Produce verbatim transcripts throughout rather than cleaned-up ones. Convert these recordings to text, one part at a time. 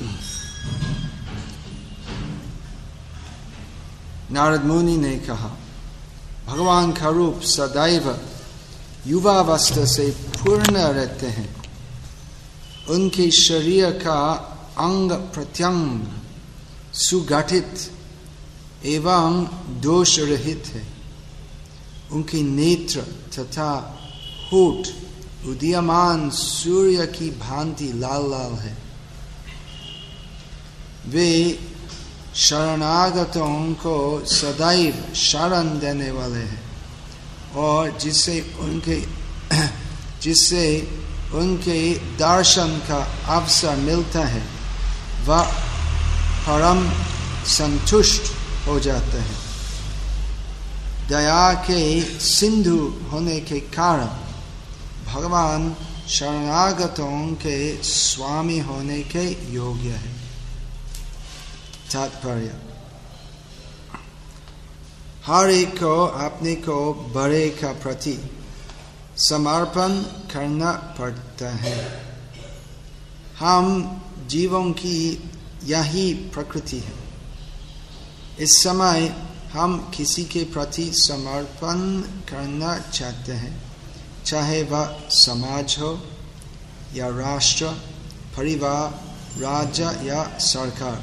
नारद मुनि ने कहा, भगवान का रूप सदैव युवावस्था से पूर्ण रहते हैं। उनके शरीर का अंग प्रत्यंग सुगठित एवं दोष रहित है। उनके नेत्र तथा होठ उदीयमान सूर्य की भांति लाल लाल है। वे शरणागतों को सदैव शरण देने वाले हैं और जिससे उनके जिससे उनके दर्शन का अवसर मिलता है वह परम संतुष्ट हो जाते हैं। दया के सिंधु होने के कारण भगवान शरणागतों के स्वामी होने के योग्य है। तात्पर्य, हर एक को अपने को बड़े का प्रति समर्पण करना पड़ता है। हम जीवों की यही प्रकृति है। इस समय हम किसी के प्रति समर्पण करना चाहते हैं, चाहे वह समाज हो या राष्ट्र, परिवार, राज्य या सरकार।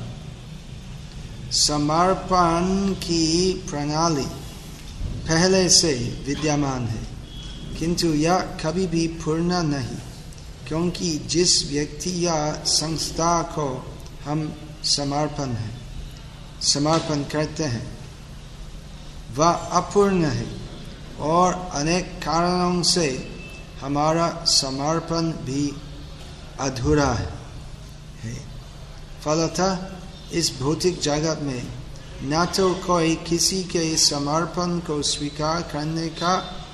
समर्पण की प्रणाली पहले से विद्यमान है, किंतु यह कभी भी पूर्ण नहीं, क्योंकि जिस व्यक्ति या संस्था को हम समर्पण है समर्पण करते हैं वह अपूर्ण है और अनेक कारणों से हमारा समर्पण भी अधूरा है। फलतः इस भौतिक जगत में न तो कोई किसी के समर्पण को स्वीकार करने का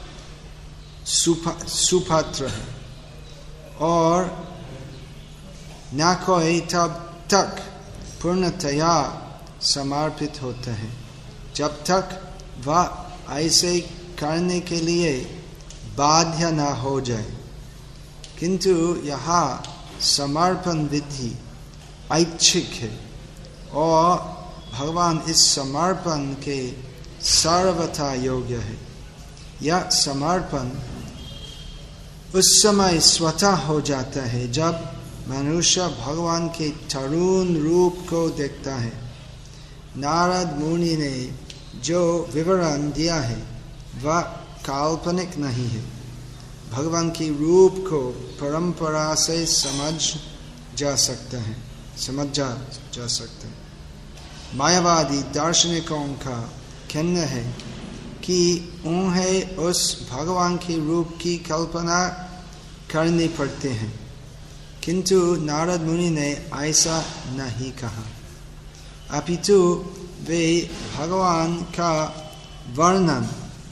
सुपात्र है और न कोई तब तक पूर्णतया समर्पित होता है जब तक वह ऐसे करने के लिए बाध्य न हो जाए। किंतु यहाँ समर्पण विधि ऐच्छिक है और भगवान इस समर्पण के सर्वथा योग्य है। यह समर्पण उस समय स्वतः हो जाता है जब मनुष्य भगवान के तरुण रूप को देखता है। नारद मुनि ने जो विवरण दिया है वह काल्पनिक नहीं है। भगवान के रूप को परंपरा से समझ जा सकता है समझ जा, जा सकता है। मायावादी दार्शनिकों का कहना है कि उन्हें उस भगवान के रूप की कल्पना करनी पड़ती है, किंतु नारद मुनि ने ऐसा नहीं कहा, अपितु वे भगवान का वर्णन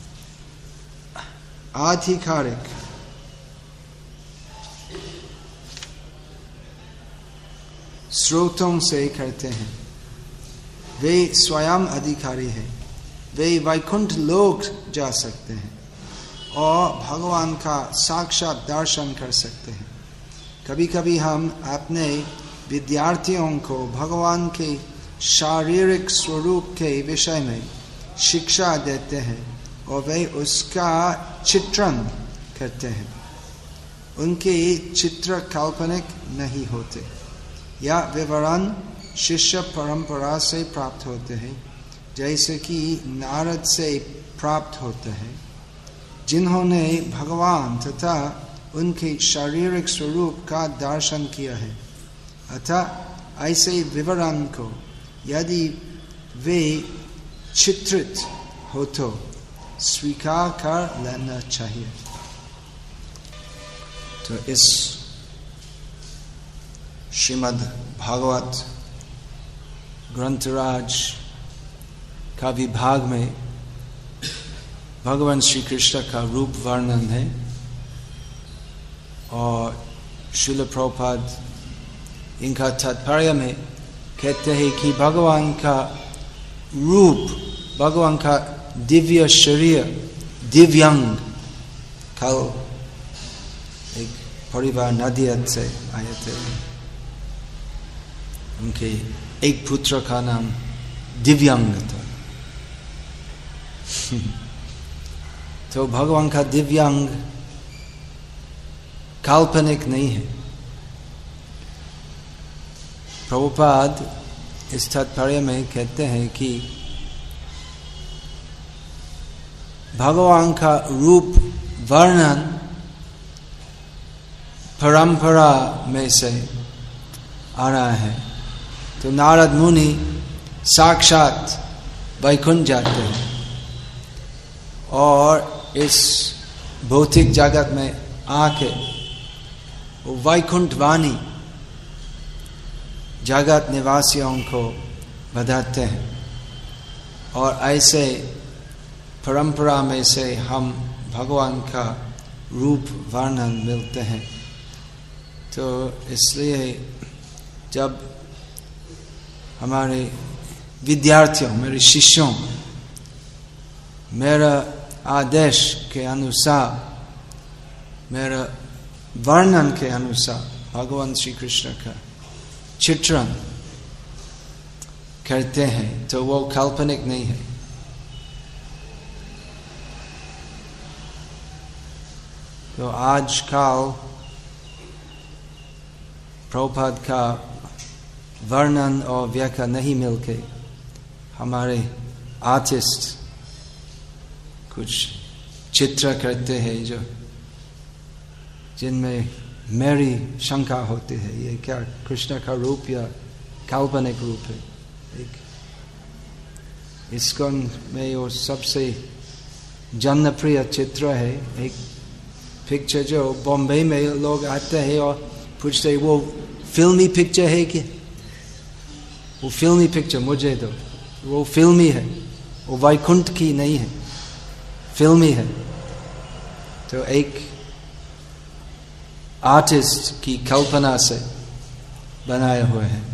आधिकारिक स्रोतों से करते हैं। वे स्वयं अधिकारी हैं, वे वैकुंठ लोक जा सकते हैं और भगवान का साक्षात दर्शन कर सकते हैं। कभी कभी हम अपने विद्यार्थियों को भगवान के शारीरिक स्वरूप के विषय में शिक्षा देते हैं और वे उसका चित्रण करते हैं। उनके चित्र काल्पनिक नहीं होते। यह विवरण शिष्य परंपरा से प्राप्त होते हैं, जैसे कि नारद से प्राप्त होते हैं, जिन्होंने भगवान तथा उनके शारीरिक स्वरूप का दर्शन किया है। अतः ऐसे विवरण को यदि वे चित्रित हो तो स्वीकार कर लेना चाहिए। तो इस श्रीमद् भागवत ग्रंथराज का विभाग में भगवान श्री कृष्ण का रूप वर्णन है और श्रील प्रभुपाद इनका तात्पर्य में कहते हैं कि भगवान का रूप, भगवान का दिव्य शरीर, दिव्यांग, कल एक परिवार नदियत से आए थे, उनके एक पुत्र का नाम दिव्यांग था। तो भगवान का दिव्यांग काल्पनिक नहीं है। प्रभुपाद इस तात्पर्य में कहते हैं कि भगवान का रूप वर्णन परंपरा में से आ रहा है। तो नारद मुनि साक्षात वैकुंठ जाते हैं और इस भौतिक जगत में आके वो वैकुंठ वाणी जगत निवासियों को बताते हैं। और ऐसे परंपरा में से हम भगवान का रूप वर्णन मिलते हैं। तो इसलिए जब हमारे विद्यार्थियों, मेरे शिष्यों मेरा आदेश के अनुसार, मेरा वर्णन के अनुसार भगवान श्री कृष्ण का चित्रण करते हैं तो वो काल्पनिक नहीं है। तो आजकल प्रभुपाद का वर्णन और व्याख्या नहीं मिलके हमारे आर्टिस्ट कुछ चित्र करते हैं जो जिनमें मेरी शंका होती है, ये क्या कृष्ण का रूप या काल्पनिक रूप है। एक इस्कॉन में वो सबसे जनप्रिय चित्र है, एक पिक्चर जो बॉम्बे में लोग आते हैं और पूछते हैं वो फिल्मी पिक्चर है क्या? वो फिल्मी पिक्चर मुझे दो, वो फिल्मी है, वो वैकुंठ की नहीं है, फिल्मी है। तो एक आर्टिस्ट की कल्पना से बनाए हुए हैं।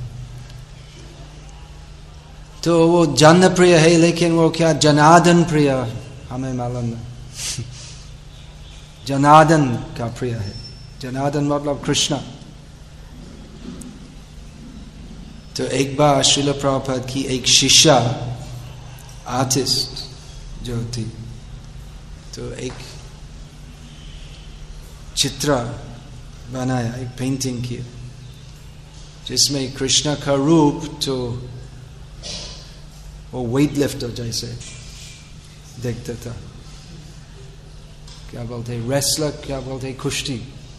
तो वो जनप्रिय है, लेकिन वो क्या जनार्दन प्रिय हमें मालूम नहीं। जनार्दन का प्रिय है, जनार्दन मतलब कृष्ण। तो एक बार श्रील प्रभुपाद की एक शिष्या आर्टिस्ट जो थी, तो एक चित्र बनाया, एक पेंटिंग किया जिसमें कृष्ण का रूप तो वो वेट लिफ्टर जैसे देखता था, क्या बोलते हैं रेसलर, क्या बोलते हैं कुश्ती,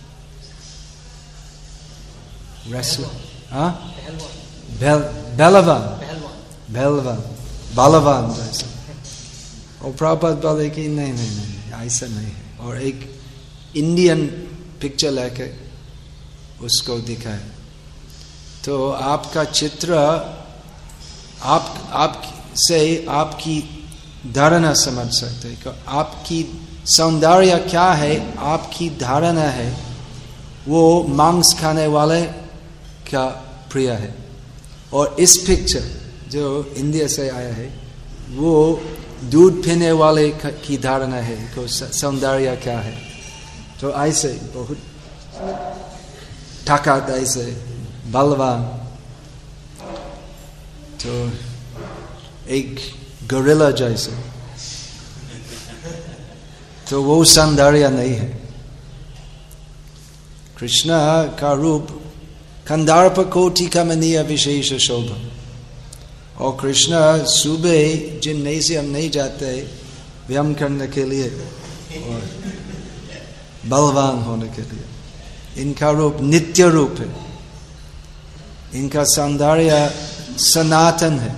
रेसलर, हाँ पहलवान, पहलवान, बालवान जैसे। और प्रभुपाद बोले कि नहीं नहीं नहीं ऐसा नहीं है, और एक इंडियन पिक्चर लेके उसको दिखाए। तो आपका चित्र आप आप से आपकी धारणा समझ सकते हैं कि आपकी सौंदर्य क्या है, आपकी धारणा है वो मांस खाने वाले का प्रिय है। और इस पिक्चर जो इंडिया से आया है वो दूध पीने वाले की धारणा है कि सौंदर्य क्या है। तो ऐसे बहुत ताकत, ऐसे बलवान, तो एक गोरिल्ला जैसे, तो वो सौंदर्य नहीं है। कृष्ण का रूप कंदार्प कोटि कमनीय विशेष शोभा। और कृष्ण सुबह जिम्नेशियम नहीं जाते व्यायाम करने के लिए और बलवान होने के लिए, इनका रूप नित्य रूप है, इनका सौंदर्य सनातन है।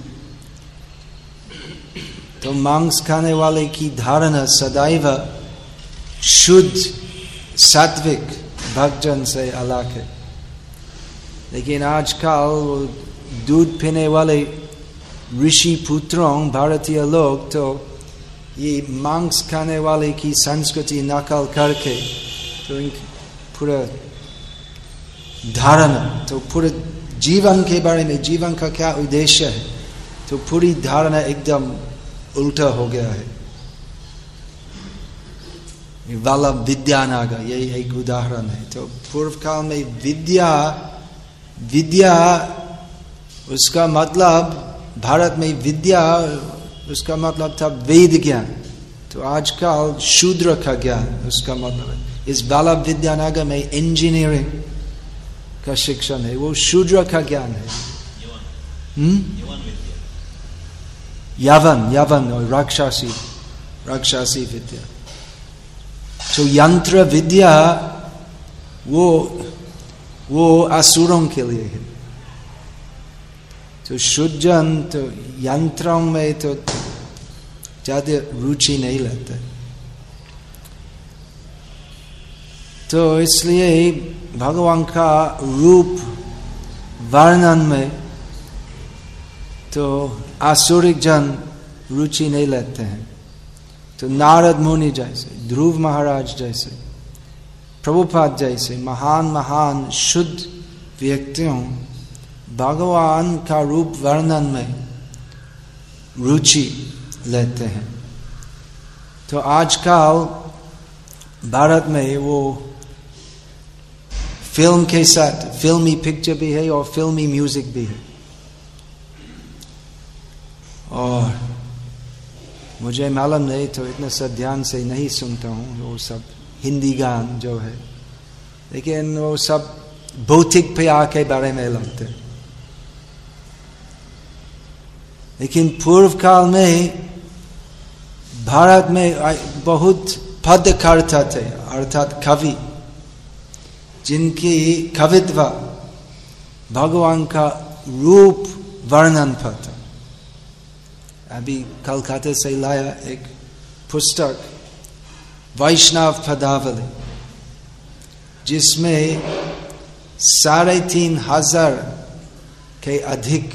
तो मांस खाने वाले की धारणा सदैव शुद्ध सात्विक भक्तजन से अलग है। लेकिन आजकल दूध पीने वाले ऋषि पुत्रों भारतीय लोग तो ये मांस खाने वाले की संस्कृति नकल करके तो इनकी पूरा धारणा, तो पूरे जीवन के बारे में, जीवन का क्या उद्देश्य है, तो पूरी धारणा एकदम उल्टा हो गया है। वाला विद्या नागा यही एक उदाहरण है। तो पूर्व काल में विद्या विद्या उसका मतलब भारत में विद्या, उसका मतलब था वेद ज्ञान। तो आजकल शूद्र का ज्ञान उसका मतलब है। इस बालक विद्यानगर में इंजीनियरिंग का शिक्षण है, वो शूद्र का ज्ञान है। हम्म यवन यवन और राक्षसी राक्षसी विद्या। तो यंत्र विद्या वो वो असुरों के लिए है। तो शुद्धजन तो यंत्रों में तो ज्यादा रुचि नहीं लेते। तो इसलिए भगवान का रूप वर्णन में तो आसुरिक जन रुचि नहीं लेते हैं। तो नारद मुनि जैसे, ध्रुव महाराज जैसे, प्रभुपाद जैसे महान महान शुद्ध व्यक्तियों भगवान का रूप वर्णन में रुचि लेते हैं। तो आजकल भारत में वो फिल्म के साथ फिल्मी पिक्चर भी है और फिल्मी म्यूजिक भी है। और मुझे मालूम नहीं तो इतना सब ध्यान से नहीं सुनता हूँ वो सब हिंदी गान जो है, लेकिन वो सब भौतिक प्यार के बारे में लगते हैं। लेकिन पूर्व काल में भारत में बहुत पदकर्ता थे, अर्थात कवि, जिनकी कवित्व भगवान का रूप वर्णन पर था। अभी कलकत्ता से लाया एक पुस्तक वैष्णव पदावली, जिसमें साढ़े तीन हजार के अधिक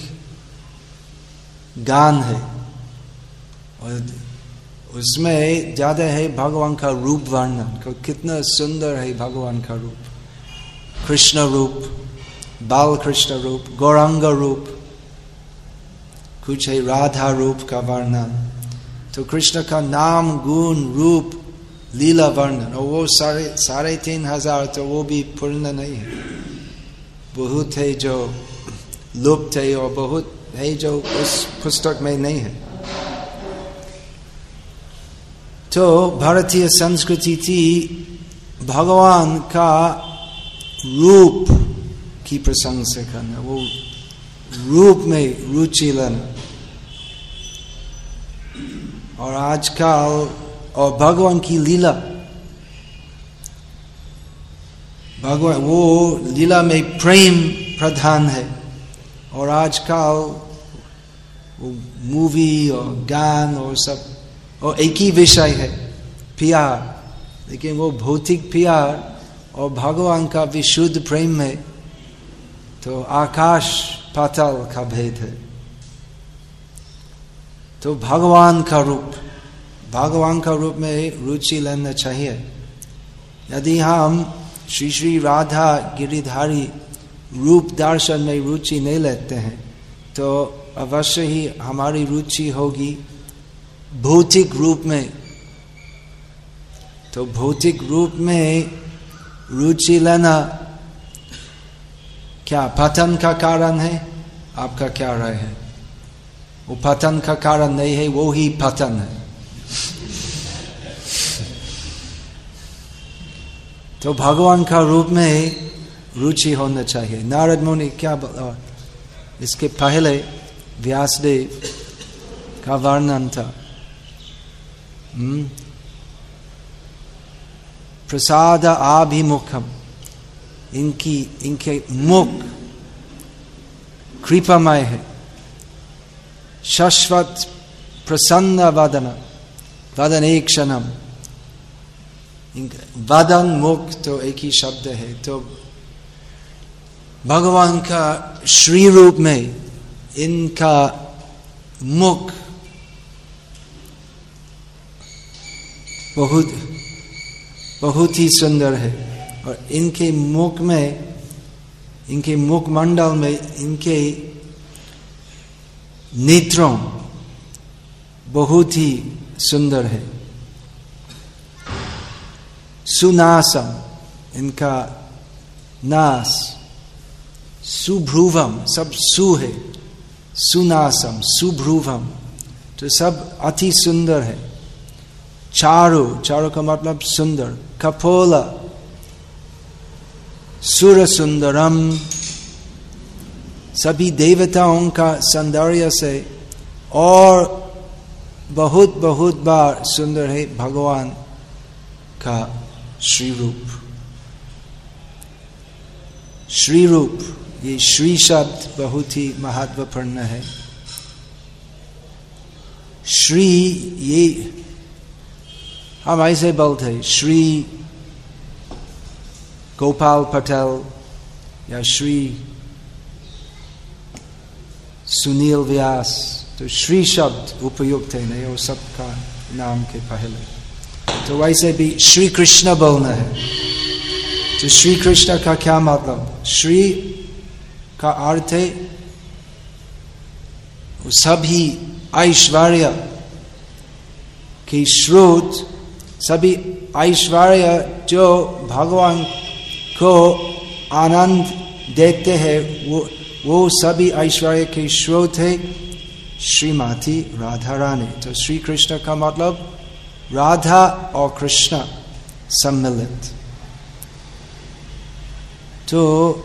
गान है और उसमें ज्यादा है भगवान का रूप वर्णन। कितना सुंदर है भगवान का रूप, कृष्ण रूप, बाल कृष्ण रूप, गौरांग रूप, कुछ है राधा रूप का वर्णन। तो कृष्ण का नाम, गुण, रूप, लीला वर्णन, और वो सारे साढ़े तीन हजार तो वो भी पूर्ण नहीं है। बहुत है जो लुप्त है और बहुत है जो उस पुस्तक में नहीं है। तो भारतीय संस्कृति थी भगवान का रूप की प्रशंसा करना, वो रूप में रुचि लेना। और आजकल और भगवान की लीला, भगवान वो लीला में प्रेम प्रधान है। और आजकल वो मूवी और गान और सब और एक ही विषय है, प्यार, लेकिन वो भौतिक प्यार और भगवान का विशुद्ध प्रेम में तो आकाश पाताल का भेद है। तो भगवान का रूप, भगवान का रूप में रुचि लेना चाहिए। यदि हम श्री श्री राधा गिरिधारी रूप दर्शन में रुचि नहीं लेते हैं तो अवश्य ही हमारी रुचि होगी भौतिक रूप में। तो भौतिक रूप में रुचि लेना क्या पतन का कारण है? आपका क्या राय है? वो पतन का कारण नहीं है, वो ही पतन है। तो भगवान का रूप में रुचि होना चाहिए। नारद मुनि क्या बोला? इसके पहले व्यासदेव का वर्णन था, प्रसाद आभिमुखम, इनकी इनके मुख कृपामय है। शाश्वत प्रसन्न वदन, वदन एक क्षणम, वदन मुख तो एक ही शब्द है। तो भगवान का श्री रूप में इनका मुख बहुत बहुत ही सुंदर है। और इनके मुख में, इनके मुख मंडल में, इनके नेत्रों बहुत ही सुंदर है। सुनासम, इनका नास सुभ्रुवम, सब सु है, सुनासम, सुभ्रुवम, तो सब अति सुंदर है। चारु, चारु का मतलब सुंदर। कपोला, सुर सुंदरम, सभी देवताओं का सौंदर्य से और बहुत बहुत बार सुंदर है भगवान का श्री रूप। श्री रूप, ये श्री शब्द बहुत ही महत्वपूर्ण है। श्री, ये हम ऐसे बोलते हैं श्री गोपाल पटेल या श्री सुनील व्यास, तो श्री शब्द उपयुक्त है नहीं, वो सबका नाम के पहले। तो वैसे भी श्री कृष्ण बोलना है, तो श्री कृष्ण का क्या मतलब? श्री का अर्थ है सभी ऐश्वर्य की स्रोत, सभी ऐश्वर्य जो भगवान को आनंद देते हैं, वो वो सभी ऐश्वर्य के स्रोत है श्रीमती राधा रानी। तो श्री कृष्ण का मतलब राधा और कृष्ण सम्मिलित। तो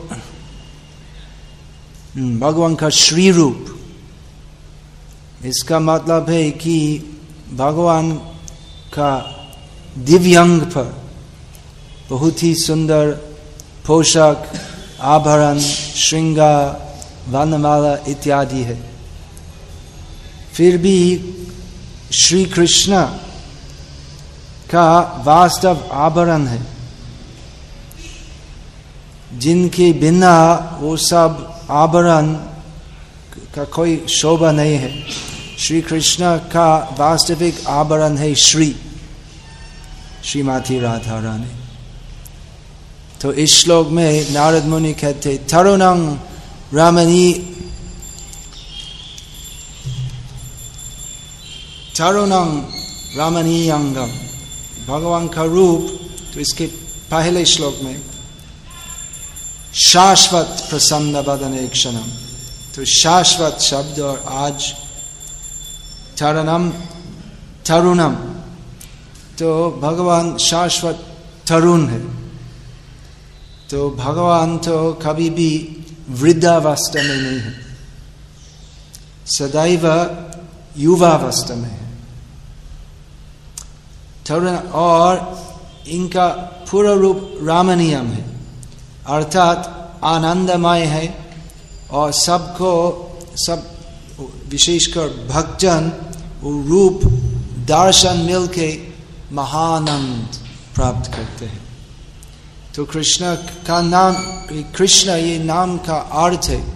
भगवान का श्री रूप, इसका मतलब है कि भगवान का दिव्यांग पर बहुत ही सुंदर पोशाक, आभरण, श्रृंगार, वर्णमाला इत्यादि है। फिर भी श्री कृष्ण का वास्तव आभरण है, जिनके बिना वो सब आभरण का कोई शोभा नहीं है। श्री कृष्ण का वास्तविक आभरण है श्री, श्रीमती राधा रानी। तो इस श्लोक में नारद मुनि कहते तरुणं रमणी तरुणं रमणीयंगम, भगवान का रूप। तो इसके पहले श्लोक में शाश्वत प्रसन्न वदने क्षणम, तो शाश्वत शब्द और आज तरुणम तरुणम, तो भगवान शाश्वत तरुण है। तो भगवान तो कभी भी वृद्धावस्था में नहीं है, सदैव युवावस्था में है तरुण। और इनका पूरा रूप रामनीयम है, अर्थात आनंदमय है, और सबको, सब विशेषकर भक्तजन वो रूप दर्शन मिलके महानंद प्राप्त करते हैं। तो कृष्ण का नाम, कृष्ण ये नाम का अर्थ है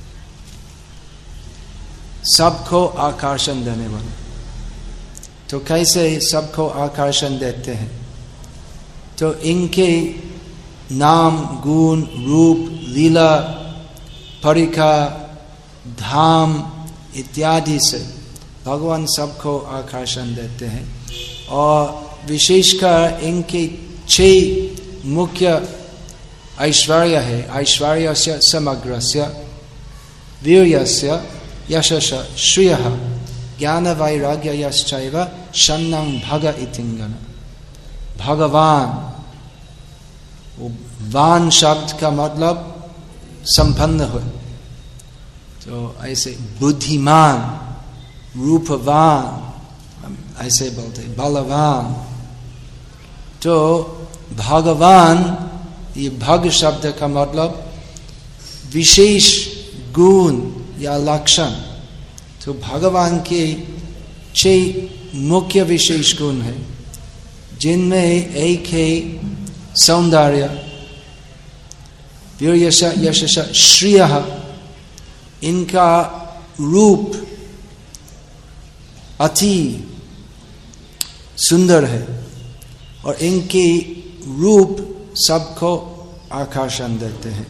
सबको आकर्षण देने वाला। तो कैसे सबको आकर्षण देते हैं? तो इनके नाम, गुण, रूप, लीला, परिका, धाम इत्यादि से भगवान सबको आकर्षण देते हैं। और विशेषकर इनके छह मुख्य ऐश्वर्य है। ऐश्वर्यस्य समग्रस्य वीर्यस्य यशस्य श्रियः ज्ञान वैराग्यश्चैव शन्नं भग इतिंगन। भगवान, वान शब्द का मतलब संपन्न हो, तो ऐसे बुद्धिमान, रूपवान ऐसे बोलते, बलवान। तो भगवान, ये भग शब्द का मतलब विशेष गुण या लक्षण। तो भगवान के छह मुख्य विशेष गुण है, जिनमें एक है सौंदर्य, वीर्यश यशश श्रियः, इनका रूप अति सुंदर है और इनके रूप सबको आकर्षण देते हैं।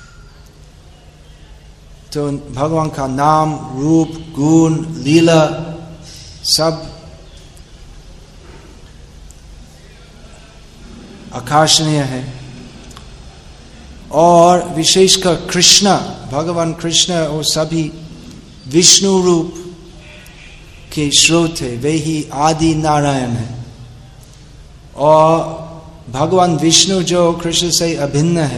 तो भगवान का नाम, रूप, गुण, लीला सब आकर्षणीय है। और विशेषकर कृष्ण भगवान कृष्ण और सभी विष्णु रूप के स्रोत है, वे ही आदि नारायण है। और भगवान विष्णु जो कृष्ण से अभिन्न है,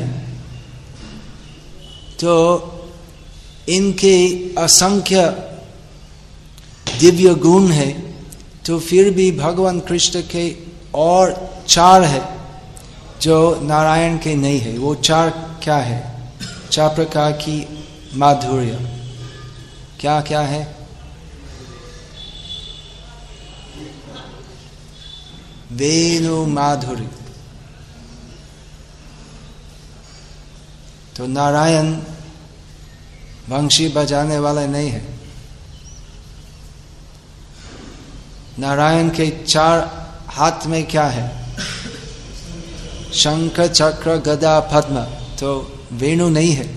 तो इनके असंख्य दिव्य गुण है, तो फिर भी भगवान कृष्ण के और चार है जो नारायण के नहीं है। वो चार क्या है? चार प्रकार की माधुर्य। क्या क्या है? वेणु माधुर्य। तो नारायण वंशी बजाने वाला नहीं है। नारायण के चार हाथ में क्या है? शंख चक्र गदा पद्म। तो वेणु नहीं है।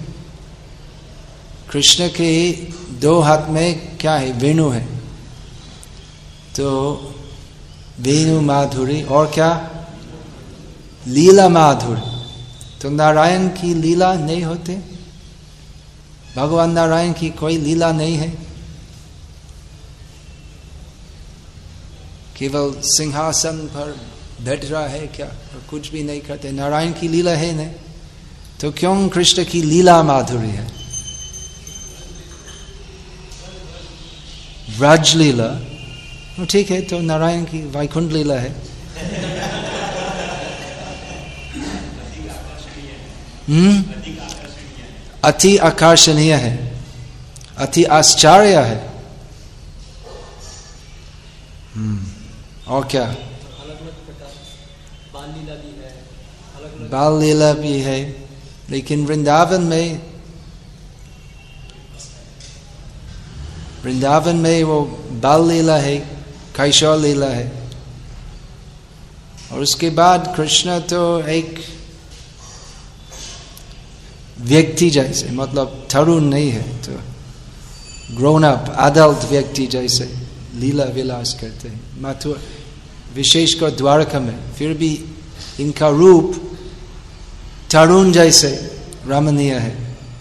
कृष्ण के दो हाथ में क्या है? वेणु है। तो वेणु माधुरी। और क्या? लीला माधुरी। तो नारायण की लीला नहीं होते? भगवान नारायण की कोई लीला नहीं है? केवल सिंहासन पर बैठ रहा है क्या? और कुछ भी नहीं करते? नारायण की लीला है नहीं? तो क्यों कृष्ण की लीला माधुरी है? ब्रज लीला ठीक है, तो नारायण की वैकुंठ लीला है। हम्म अति आकर्षणीय है, अति आश्चर्य है। हम्म और क्या? बाल लीला भी है, लेकिन वृंदावन में वृंदावन में वो बाल लीला है, कैशोर लीला है। और उसके बाद कृष्ण तो एक व्यक्ति जैसे, मतलब तरुण नहीं है, तो ग्रोन अप एडल्ट व्यक्ति जैसे लीला विलास करते हैं। मथुरा विशेषकर द्वारका में फिर भी इनका रूप तरुण जैसे रमणीय है।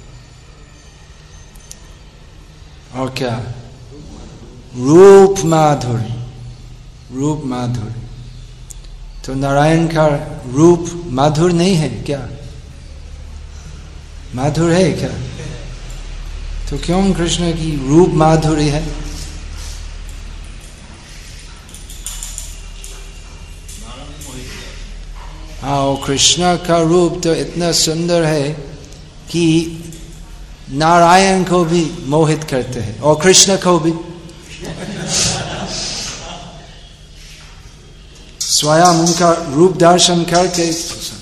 और क्या? रूप माधुरी। रूप माधुरी। तो नारायण का रूप माधुर नहीं है क्या? माधुर है क्या? तो क्यों कृष्ण की रूप माधुरी है? हाँ, कृष्ण का रूप तो इतना सुंदर है कि नारायण को भी मोहित करते हैं और कृष्ण को भी। स्वयं उनका रूप दर्शन करके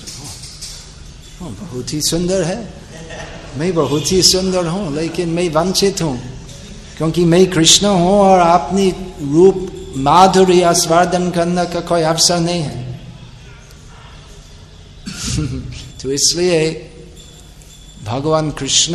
बहुत ही सुंदर है, मैं बहुत ही सुंदर हूँ, लेकिन मैं वंचित हूँ क्योंकि मैं कृष्ण हूँ और अपनी रूप माधुर्य आस्वादन करने का कोई अवसर नहीं है। तो इसलिए भगवान कृष्ण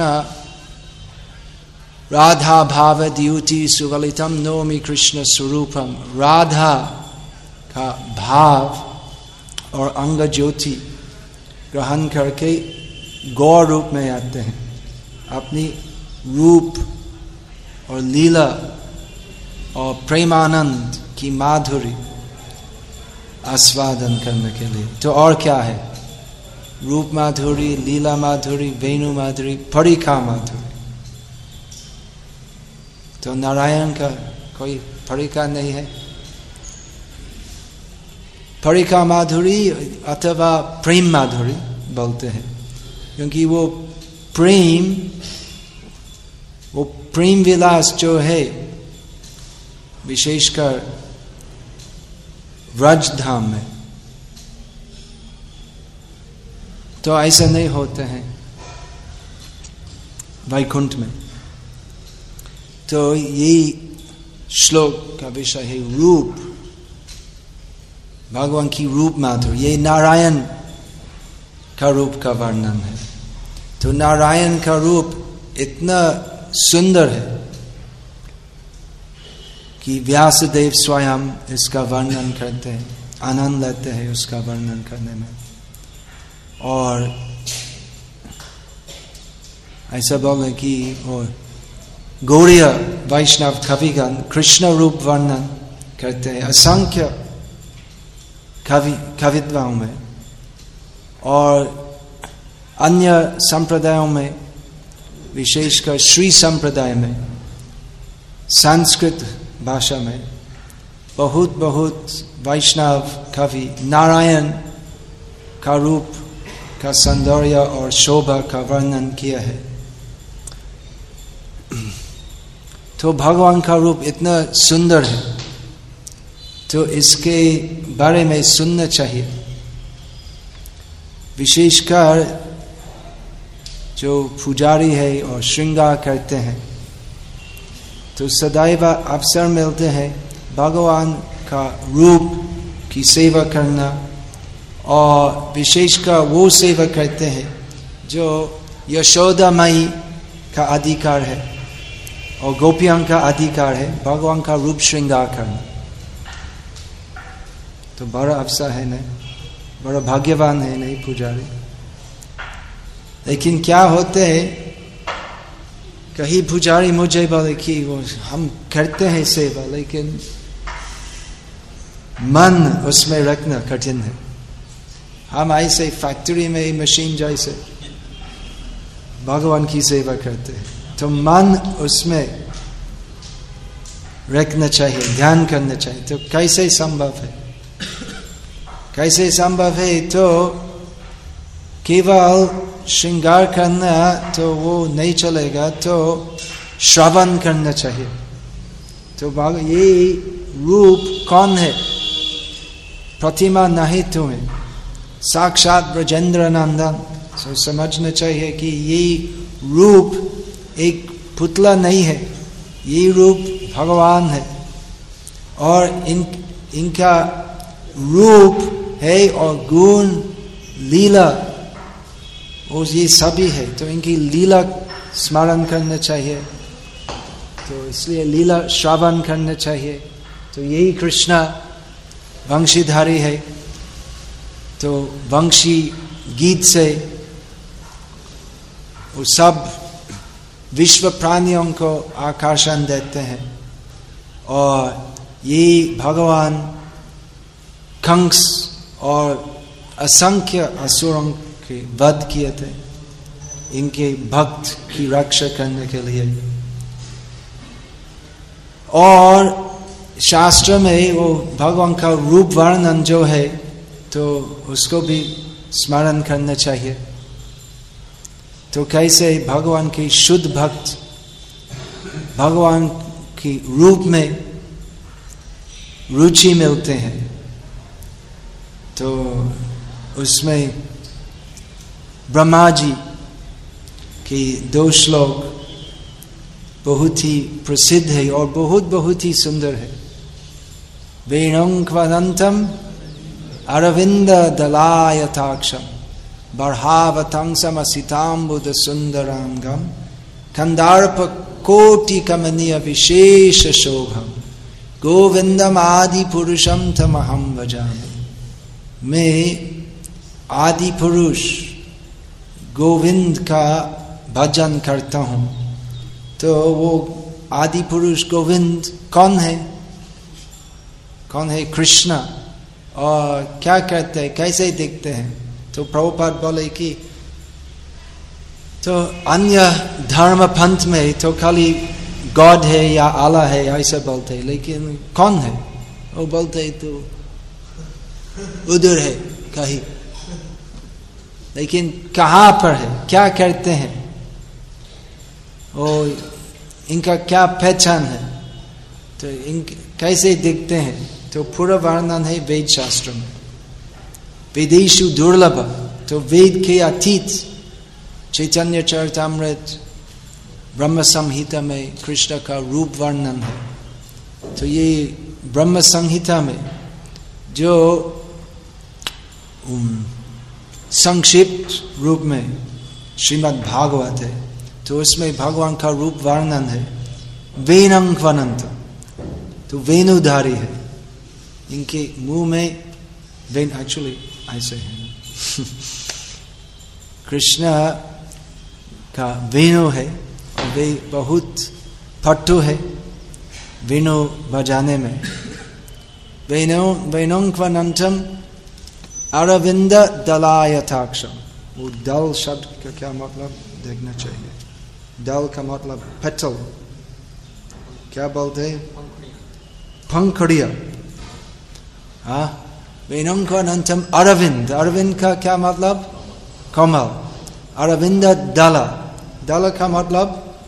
राधा भाव द्युति सुगलितम नोमि कृष्ण स्वरूपम, राधा का भाव और अंग ज्योति ग्रहण करके गौर रूप में आते हैं, अपनी रूप और लीला और प्रेमानंद की माधुरी आस्वादन करने के लिए। तो और क्या है? रूप माधुरी, लीला माधुरी, वेणु माधुरी, परिका माधुरी। तो नारायण का कोई परिका नहीं है। परिका माधुरी अथवा प्रेम माधुरी बोलते हैं, क्योंकि वो प्रेम वो प्रेम विलास जो है विशेषकर व्रज धाम में, तो ऐसा नहीं होते हैं वैकुंठ में। तो ये श्लोक का विषय है रूप, भगवान की रूप माधुर्य। ये नारायण का रूप का वर्णन है। तो नारायण का रूप इतना सुंदर है कि व्यासदेव स्वयं इसका वर्णन करते हैं, आनंद लेते हैं उसका वर्णन करने में। और ऐसा बोले कि और गौड़ीय वैष्णव कविगण कृष्ण रूप वर्णन करते हैं असंख्य कवि कवित्वाओं में, और अन्य संप्रदायों में विशेषकर श्री संप्रदाय में संस्कृत भाषा में बहुत बहुत वैष्णव कवि नारायण का रूप का सौंदर्य और शोभा का वर्णन किया है। तो भगवान का रूप इतना सुंदर है तो इसके बारे में सुनना चाहिए। विशेषकर जो पुजारी है और श्रृंगार करते हैं तो सदैव अवसर मिलते हैं भगवान का रूप की सेवा करना, और विशेषकर वो सेवा करते हैं जो यशोदा माई का अधिकार है और गोपियों का अधिकार है भगवान का रूप श्रृंगार करना। तो बड़ा अवसर है नहीं, बड़ा भाग्यवान है नहीं पुजारी। लेकिन क्या होते हैं, कहीं पुजारी मुझे बोले कि वो हम करते हैं सेवा लेकिन मन उसमें रखना कठिन है। हम ऐसे फैक्ट्री में मशीन जैसे भगवान की सेवा करते हैं तो मन उसमें रखना चाहिए, ध्यान करना चाहिए। तो कैसे संभव है, कैसे संभव है? तो केवल श्रृंगार करना तो वो नहीं चलेगा, तो श्रवण करना चाहिए। तो ये रूप कौन है? प्रतिमा नहीं तुम्हें, साक्षात ब्रजेंद्र नंदन। तो समझना चाहिए कि ये रूप एक पुतला नहीं है, ये रूप भगवान है और इन इनका रूप है और गुण लीला और ये सभी है। तो इनकी लीला स्मरण करना चाहिए, तो इसलिए लीला श्रवण करना चाहिए। तो यही कृष्णा वंशीधारी है, तो वंशी गीत से वो सब विश्व प्राणियों को आकर्षण देते हैं। और ये भगवान कंस और असंख्य असुरों के वध किए थे इनके भक्त की रक्षा करने के लिए। और शास्त्र में वो भगवान का रूप वर्णन जो है तो उसको भी स्मरण करना चाहिए। तो कैसे भगवान के शुद्ध भक्त भगवान की रूप में रुचि मिलते हैं, तो उसमें ब्रह्मा जी के दो श्लोक बहुत ही प्रसिद्ध है और बहुत बहुत ही सुंदर है। वेणुंक्वदंतम अरविंद दलायताक्षम बर्हावतंसम सीतांबुद सुंदरांगम कंदार्प कोटि कमनीय विशेष शोभम गोविंदम आदि पुरुषम तमहम भजामि। मैं आदि पुरुष गोविंद का भजन करता हूँ। तो वो आदि पुरुष गोविंद कौन है? कौन है? कृष्ण। और क्या करते हैं, कैसे दिखते हैं? तो प्रभुपाद बोले कि तो अन्य धर्म पंथ में तो खाली गॉड है या आला है ऐसा बोलते हैं, लेकिन कौन है? वो बोलते तो उधर है कहीं, लेकिन कहाँ पर है, क्या करते हैं, और इनका क्या पहचान है, तो इन कैसे दिखते हैं? तो पूरा वर्णन है वेद शास्त्र में। वेदेषु दुर्लभ, तो वेद के अतीत चैतन्य चरितामृत ब्रह्म संहिता में कृष्ण का रूप वर्णन है। तो ये ब्रह्म संहिता में जो संक्षिप्त रूप में श्रीमद् भागवत है, तो उसमें भगवान का रूप वर्णन है। वेणुंक्वदंत, तो वेणुधारी है, इनके मुंह में वेन, एक्चुअली ऐसे है कृष्ण का वेणु है और वे बहुत पट्टू है वेणु बजाने में। वेणु वेणुंक्वनंतम अरविंद दलायताक्षम। वो दल शब्द का क्या मतलब देखना चाहिए। दल का मतलब पेटल, क्या बोलते हैं, पंखुड़िया। हाँ, वेणुंक्वनंतम अरविंद, अरविंद का क्या मतलब, कमल। अरविंद दला, दला का मतलब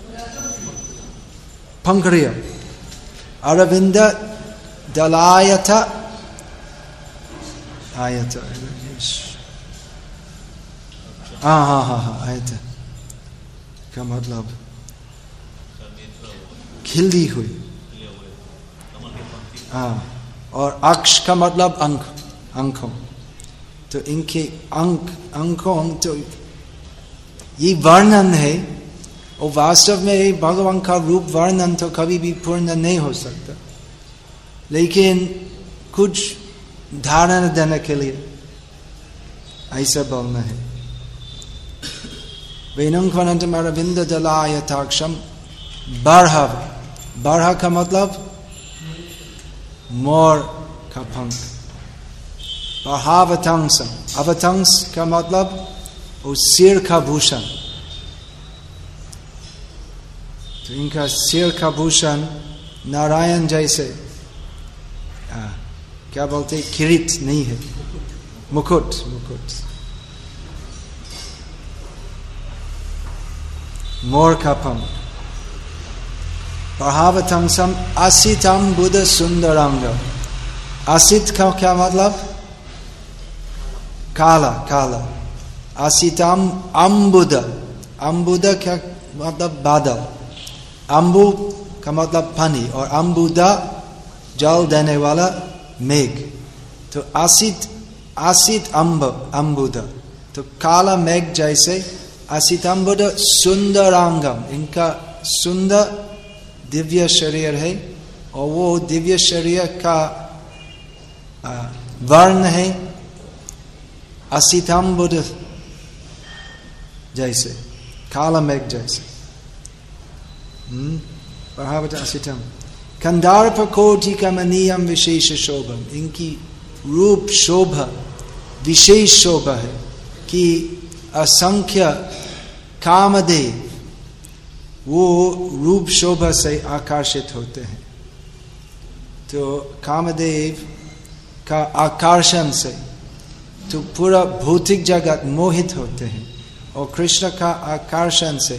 पंखुड़िया। अरविंद दलायता आयता, हाँ हाँ हाँ हाँ आयता का मतलब खिली हुई। हाँ, और अक्ष का मतलब अंक, अंकों। तो इनके अंक अंकों तो ये वर्णन है, और वास्तव में भगवान का रूप वर्णन तो कभी भी पूर्ण नहीं हो सकता, लेकिन कुछ धारणा देने के लिए ऐसा बोलना है। वेणुंक्वनंतम अरविंद दलायताक्षम बरहा। बरहा का मतलब मोर का पंख। बरहावतंसम, अवतंस का मतलब वो सिर का भूषण। तो इनका सिर का भूषण नारायण जैसे आ, क्या बोलते, किरीट नहीं है, मुकुट, मुकुट। मोर का पंख। बरहावतंसम असितम बुध सुंदरांग। असित का क्या मतलब, काला, काला। असितम अम्बुद, अम्बुद क्या मतलब बादल। अम्बु का मतलब पानी, और अम्बुदा जल देने वाला मेघ। तो असित, असित अम्ब, अम्बुदा, तो काला मेघ जैसे। असितम्बुद सुंदरांगम, इनका सुंदर दिव्य शरीर है, और वो दिव्य शरीर का वर्ण है असितम्बुद जैसे, काला मेघ जैसे। हम्म असितम कंदार्प कोटि कमनीयम विशेष शोभम। इनकी रूप शोभा विशेष शोभा है कि असंख्य कामदेव वो रूप शोभा से आकर्षित होते हैं। तो कामदेव का आकर्षण से तो पूरा भौतिक जगत मोहित होते हैं, और कृष्ण का आकर्षण से,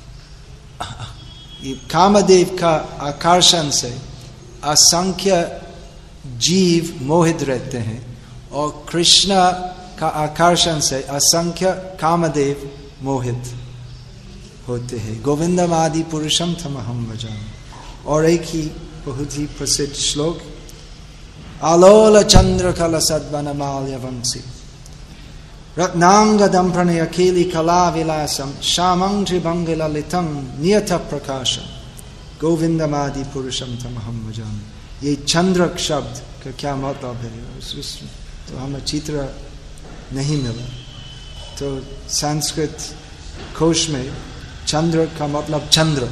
कामदेव का आकर्षण से असंख्य जीव मोहित रहते हैं, और कृष्ण का आकर्षण से असंख्य कामदेव मोहित होते हैं। गोविंदम आदि पुरुषम तमहम भजामि। और एक ही बहुत ही प्रसिद्ध श्लोक, आलोल चंद्र कल सद्वनमाल्य वंशी रत्नांगदम प्रणय केली कला विलासम श्यामं त्रिभंग ललितम नियत प्रकाशम गोविंदमादि पुरुषम तमहम भजामि। ये चंद्र शब्द का क्या मतलब है, तो हमें चित्र नहीं मिला। तो संस्कृत कोश में चंद्र का मतलब चंद्र,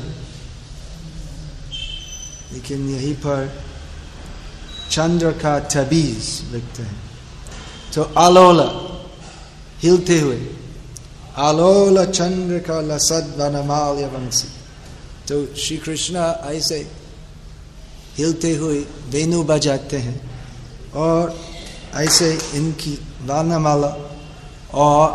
लेकिन यहीं पर चंद्र का तबीज लिखते हैं। तो आलोला हिलते हुए, आलोला चंद्र का लसद वनमाल्य वंशी। तो श्री कृष्ण ऐसे हिलते हुए वेणु बजाते हैं, और ऐसे इनकी वर्णमाला और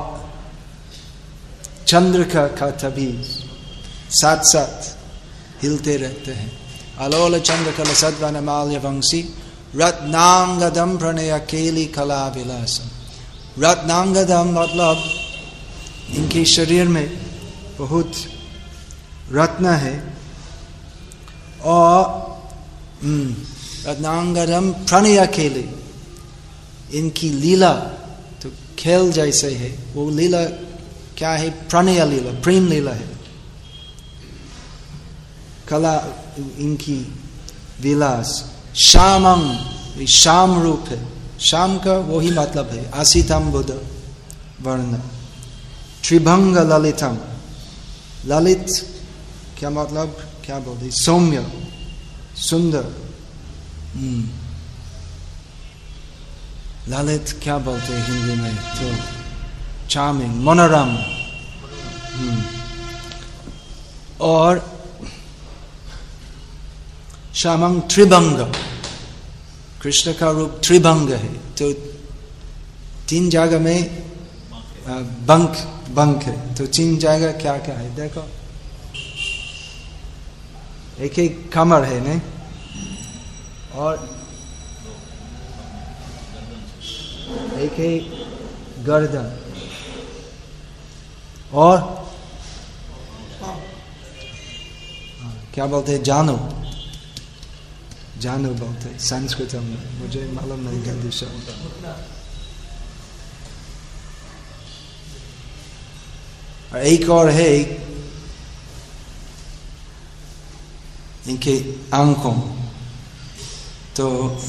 चंद्र का का तबीज साथ साथ हिलते रहते हैं। अलोल चंद्र कल सद्वनमाल्य वंशी रत्नांगदम प्रणय केली कला विलासम। रत्नांगदम मतलब इनके शरीर में बहुत रत्न है, और रत्नांगदम प्रणय केली, इनकी लीला तो खेल जैसे है। वो लीला क्या है, प्रणय लीला, प्रेम लीला है। कला इनकी विलास, श्यामम श्याम रूप है। श्याम का वही मतलब है असितम बुध वर्ण। त्रिभंग ललितम, ललित क्या मतलब, क्या बोलते, सौम्य, सुंदर। हम्म ललित क्या बोलते हिंदी में, तो चार्मिंग, मनोरम। हम्म और श्यामंग त्रिभंग, कृष्ण का रूप त्रिभंग है, तो तीन जगह में बंक बंक है, तो तीन जगह क्या क्या है देखो, एक एक कमर है नहीं, और एक एक गर्दन, और क्या बोलते हैं, जानो, जानो बोलते हैं संस्कृत में, मुझे मालूम नहीं गलती शब्द। और एक और है इनके आंखों, तो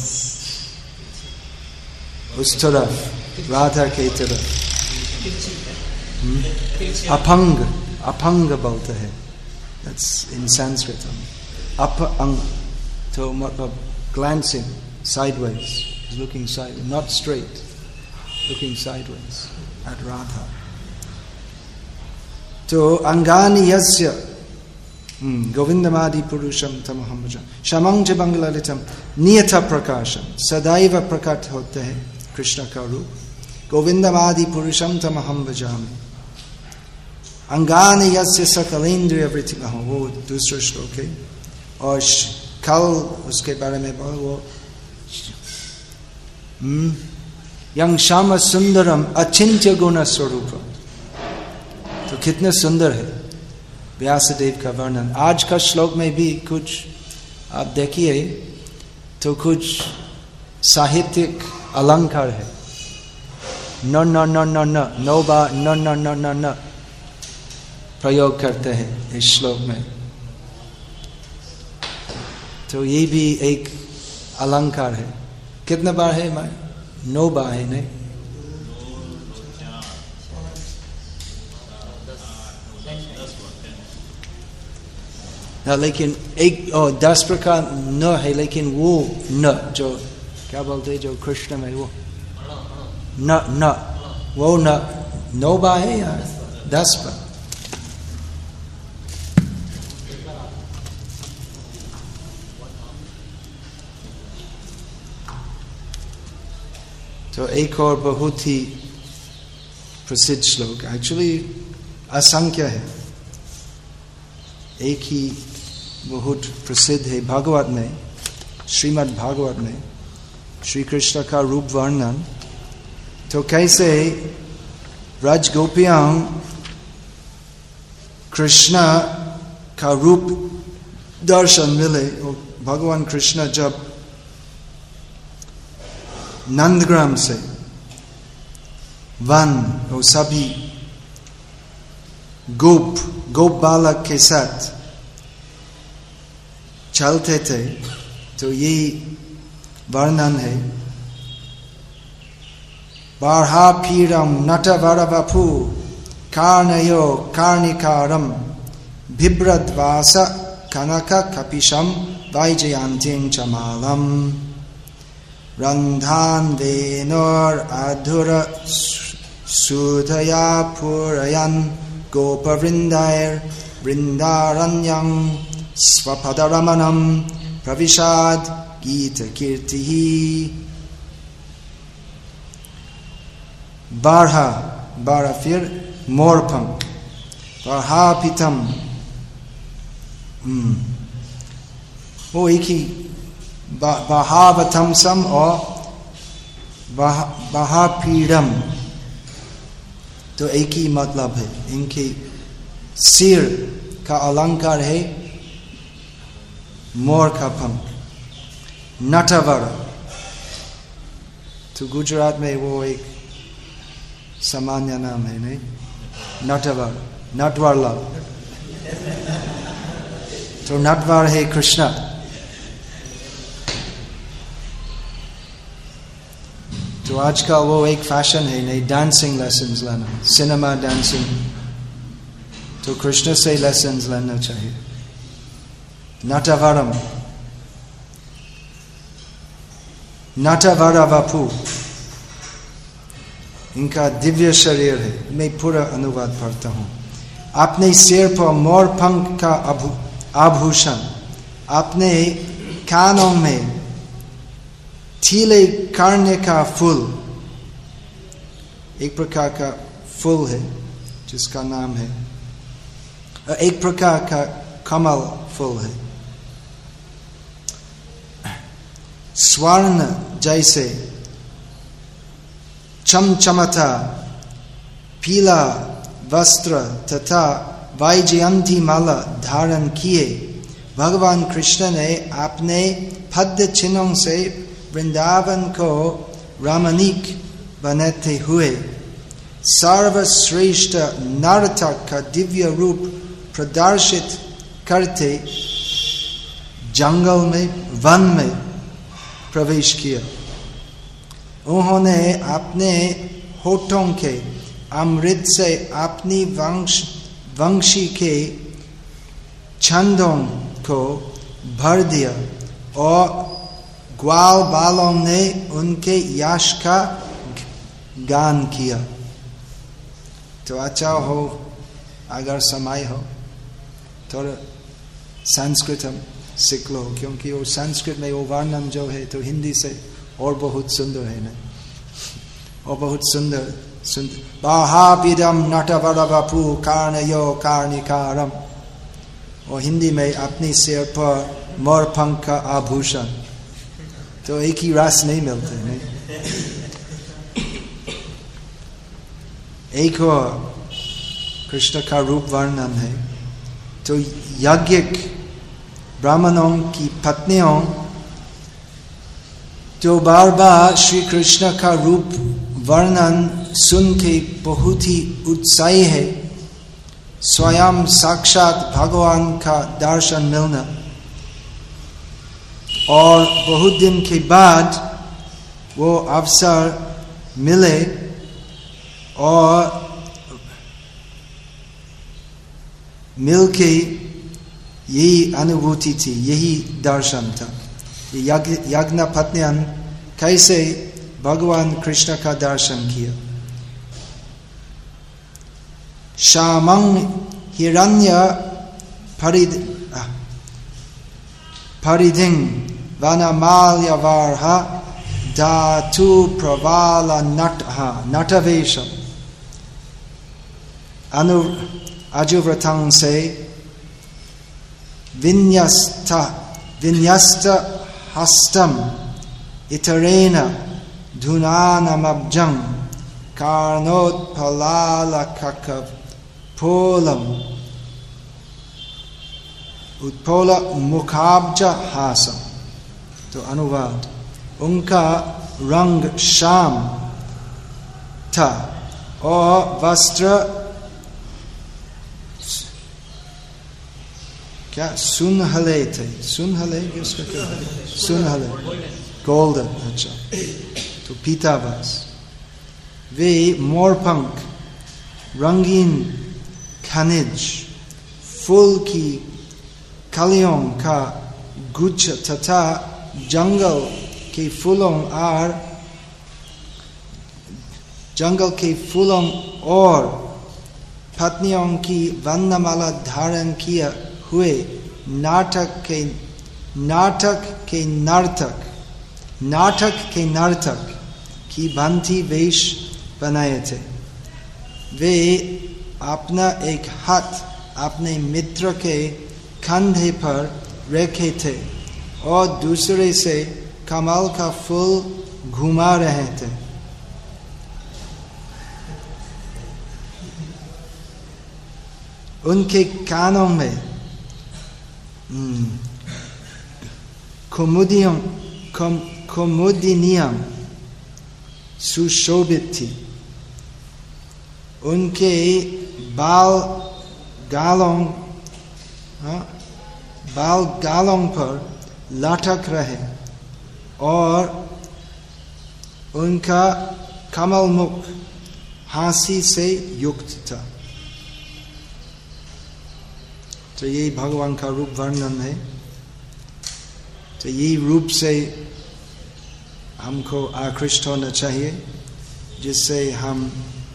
उस तरफ राधा के तरफ अपंग, अपंग बोलते हैं, that's in Sanskrit, अपंग, तो मतलब glancing sideways, he's looking sideways, not straight, looking sideways at Radha. तो अंगानि यस्य गोविंदमादि पुरुषम तमहम भजामि, श्यामं च बंगललितम नियत प्रकाशम, सदैव प्रकट होते हैं कृष्ण का रूप, गोविंदमादि पुरुषम तमहम भजामि, अंगानि यस्य सकलेन्द्रिय वृत्ति, वो दूसरा श्लोक है, और कल उसके बारे में बोल, वो यं श्याम सुंदरम अचिंत्य गुण स्वरूप, तो कितने सुंदर है व्यासदेव का वर्णन। आज का श्लोक में भी कुछ आप देखिए तो कुछ साहित्यिक अलंकार है, न न न न न नो बा न न न न न प्रयोग करते हैं इस श्लोक में, तो ये भी एक अलंकार है। कितने बार है, मैं नौ बार है नहीं, ना, लेकिन एक ओ, दस प्रकार न है, लेकिन वो न जो क्या बोलते जो कृष्ण में वो न न वो न नौ बार है या दस बार, तो एक और बहुत ही प्रसिद्ध श्लोक, एक्चुअली असंख्य है, एक ही बहुत प्रसिद्ध है भागवत में, श्रीमद् भागवत में श्री कृष्ण का रूप वर्णन, तो कैसे ब्रज गोपियां कृष्ण का रूप दर्शन मिले, और भगवान कृष्ण जब नंदग्राम से वन और सभी गोप गोप बालक के साथ चलते थे, तो ये वर्णन है, बारहा पीरम नटवर वपु कार्णयो कार्णिकारम बिभ्रद्वास कनक कपिशम वैजयंतीं चमालम रंधान वेनोर अधुर सुधया पुरयन गोपवृंदायर वृंदारण्यं स्वपदरमणं प्रविशाद गीत कीर्तिः। बारहा, बारह फिर मोरपंख, बारहापितम, वो एक ही बहावतमसम और बहापीडम, तो एक ही मतलब है। इनके सिर का अलंकार है मोर का पंख। नटवर, तो गुजरात में वो एक सामान्य नाम है, नहीं? नटवर, नटवरलाल, तो नटवर है कृष्ण। तो आज का वो एक फैशन है, नहीं, डांसिंग लेसन्स लेना, सिनेमा डांसिंग। तो कृष्ण से लेसन लेना चाहिए। नटवरम, नटवरा वपु, इनका दिव्य शरीर है। मैं पूरा अनुवाद पढ़ता हूँ। अपने सिर पर मोर पंख का आभूषण, अपने कानों में ठीले करने का फूल, एक प्रकार का फूल है जिसका नाम है, एक प्रकार का कमल फूल है। स्वर्ण जैसे चमचमता पीला वस्त्र तथा वैजयंती माला धारण किए भगवान कृष्ण ने अपने पद चिन्हों से वृंदावन को रमणीक बनाते हुए सर्वश्रेष्ठ नर्तक का दिव्य रूप प्रदर्शित करते जंगल में, वन में प्रवेश किया। उन्होंने अपने होठों के अमृत से अपनी वंश वंशी के छंदों को भर दिया और ग्वाल बालों ने उनके यश का गान किया। तो अच्छा हो अगर समय हो थोड़ा संस्कृत हम सीख लो, क्योंकि वो संस्कृत में वो वर्णन जो है तो हिंदी से और बहुत सुंदर है ना, और बहुत सुंदर सुंदर। बाहापिदम नटवरवपु कार्णयो कार्णिकारम, और हिंदी में अपने सिर पर मोर पंख का आभूषण, तो एक ही रस नहीं मिलते नहीं। एक और कृष्ण का रूप वर्णन है। तो याज्ञिक ब्राह्मणों की पत्नियों तो बार बार श्री कृष्ण का रूप वर्णन सुन के बहुत ही उत्साही है। स्वयं साक्षात भगवान का दर्शन मिलना, और बहुत दिन के बाद वो अवसर मिले और मिलके यही अनुभूति थी, यही दर्शन था। यज्ञ पत्नियां कैसे भगवान कृष्ण का दर्शन किया। श्यामं हिरण्य परिध परिधिं वनमाल्यवार्हा धातु प्रवाल नटहा नटवेशम अनु अजुव्रतं से विन्यस्त विन्यस्त हस्तम इतरेण धुनानमब्जं कार्णोत्पलालककव पोलम उत्पोल मुखाब्ज हासम। तो अनुवाद, उनका रंग श्याम था और वस्त्र क्या सुनहले थे, सुनहले किसका क्या है? सुनहले गोल्डन, अच्छा तो पीतावास। वे मोरपंख, रंगीन खनिज, फूल की कलियों का गुच्छ तथा जंगल के फूलों और जंगल के फूलों और पत्नियों की वर्णमाला धारण किया हुए नाटक के नाटक के नर्तक नाटक के नर्तक की भांति वेश बनाए थे। वे अपना एक हाथ अपने मित्र के कंधे पर रखे थे और दूसरे से कमल का फूल घुमा रहे थे। उनके कानों में कुमुदियों कुमुदिनियां सुशोभित थी। उनके बाल गालों बाल गालों पर लटक रहे और उनका कमल मुख हासी से युक्त था। तो यही भगवान का रूप वर्णन है। तो यही रूप से हमको आकृष्ट होना चाहिए, जिससे हम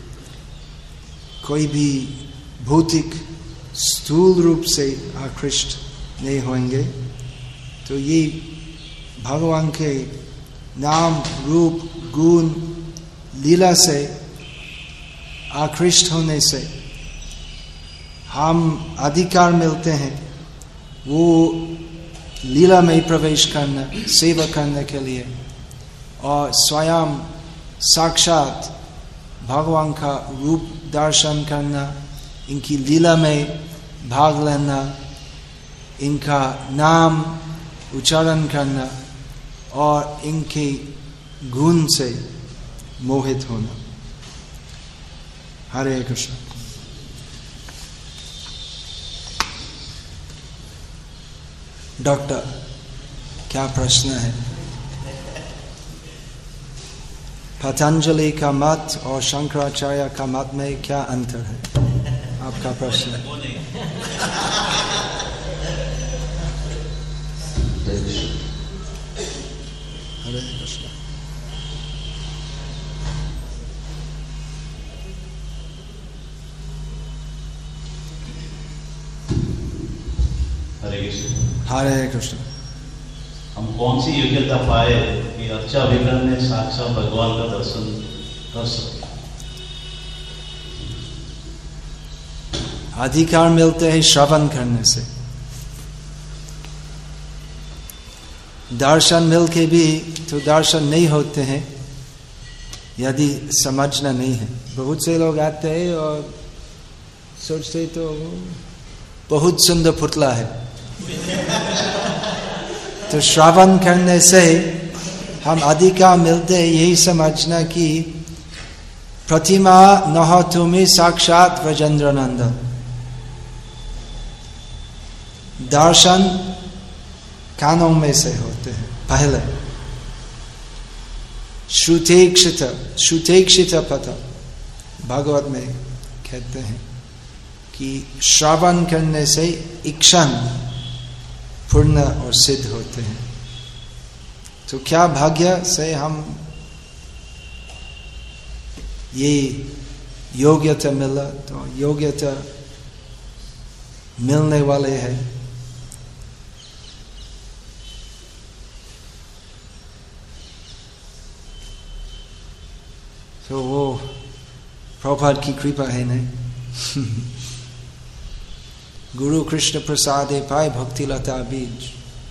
कोई भी भौतिक स्थूल रूप से आकृष्ट नहीं होंगे। तो ये भगवान के नाम, रूप, गुण, लीला से आकृष्ट होने से हम अधिकार मिलते हैं वो लीला में प्रवेश करना, सेवा करने के लिए, और स्वयं साक्षात भगवान का रूप दर्शन करना, इनकी लीला में भाग लेना, इनका नाम उच्चारण करना और इनके गुण से मोहित होना। हरे कृष्ण। डॉक्टर, क्या प्रश्न है? पतंजलि का मत और शंकराचार्य का मत में क्या अंतर है? आपका प्रश्न है। हरे कृष्ण। हरे कृष्ण। हरे कृष्ण। हम कौन सी योग्यता पाए कि अच्छा विग्रह में साक्षात भगवान का दर्शन कर सके? अधिकार मिलते हैं श्रवण करने से। दर्शन मिलके भी तो दर्शन नहीं होते हैं यदि समझना नहीं है। बहुत से लोग आते हैं और सोचते तो बहुत सुंदर पुतला है, तो श्रवण करने से हम अधिकार मिलते हैं यही समझना कि प्रतिमा नह तुम्हें साक्षात व्रजेंद्र नंदन। दर्शन कानों में से होते हैं पहले। श्रुतेक्षित श्रुतेक्षित पथ भागवत में कहते हैं कि श्रवण करने से इक्षण पूर्ण और सिद्ध होते हैं। तो क्या भाग्य से हम ये योग्यता मिला, तो योग्यता मिलने वाले हैं। तो वो प्रभुपाद की कृपा है नहीं। गुरु कृष्ण प्रसादे पाए भक्ति लता बीज।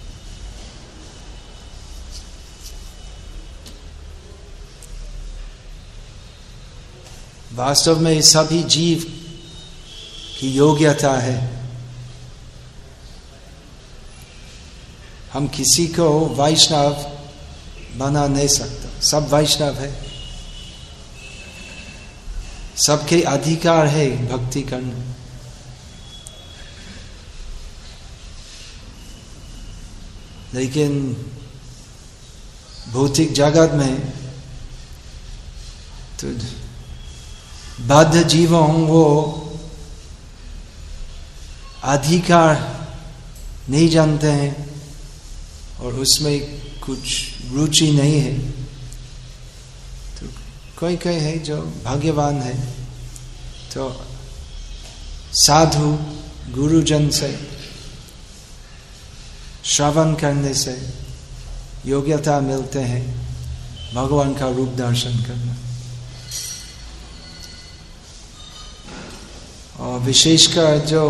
वास्तव में सभी जीव की योग्यता है। हम किसी को वैष्णव बना नहीं सकते, सब वैष्णव है, सबके अधिकार है भक्ति करना। लेकिन भौतिक जगत में तो बद्ध जीवों वो अधिकार नहीं जानते हैं और उसमें कुछ रुचि नहीं है। तो कोई कोई है जो भाग्यवान है, तो साधु गुरुजन से श्रवण करने से योग्यता मिलते हैं भगवान का रूप दर्शन करना। और विशेषकर जो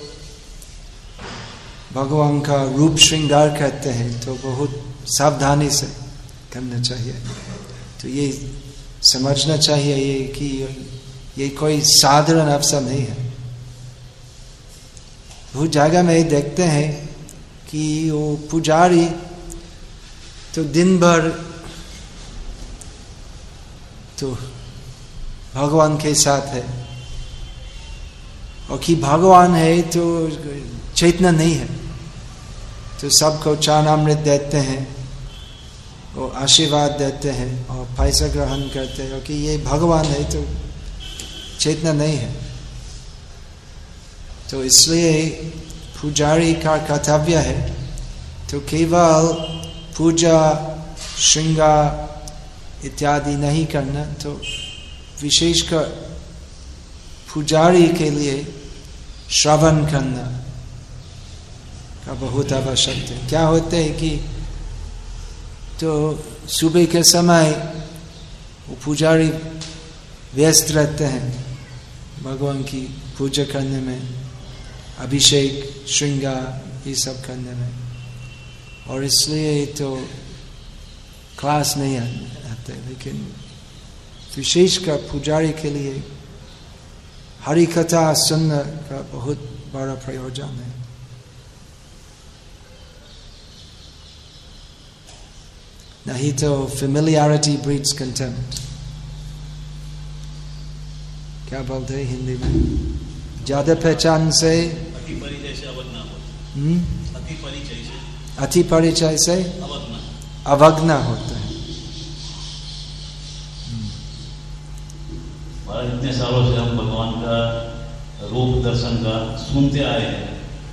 भगवान का रूप श्रृंगार करते हैं तो बहुत सावधानी से करना चाहिए। तो ये समझना चाहिए ये कि ये कोई साधारण अवसर नहीं है। बहुत जगह में देखते हैं कि वो पुजारी तो दिन भर तो भगवान के साथ है, और कि भगवान है तो चेतना नहीं है, तो सबको चरणामृत देते हैं, वो आशीर्वाद देते हैं और पैसा ग्रहण करते हैं, कि ये भगवान है तो चेतना नहीं है। तो इसलिए पुजारी का कर्तव्य है, तो केवल पूजा श्रृंगार इत्यादि नहीं करना, तो विशेषकर पुजारी के लिए श्रवण करना का बहुत आवश्यक है। क्या होते है कि तो सुबह के समय वो पुजारी व्यस्त रहते हैं भगवान की पूजा करने में, अभिषेक श्रृंगार ये सब करने में, और इसलिए तो क्लास नहीं आते। लेकिन विशेषकर पुजारी के लिए हरि कथा सुनने का बहुत बड़ा प्रयोजन है। नहीं तो फेमिलियरिटी ब्रीड्स कंटेम्प्ट। क्या बोलते हैं हिंदी में? ज्यादा पहचान से अति परिचय से अवज्ञा होता है। अति परिचय से अति परिचय से अवज्ञा अवज्ञा होता है। महाराज, इतने सालों से हम भगवान का रूप दर्शन का सुनते आए हैं,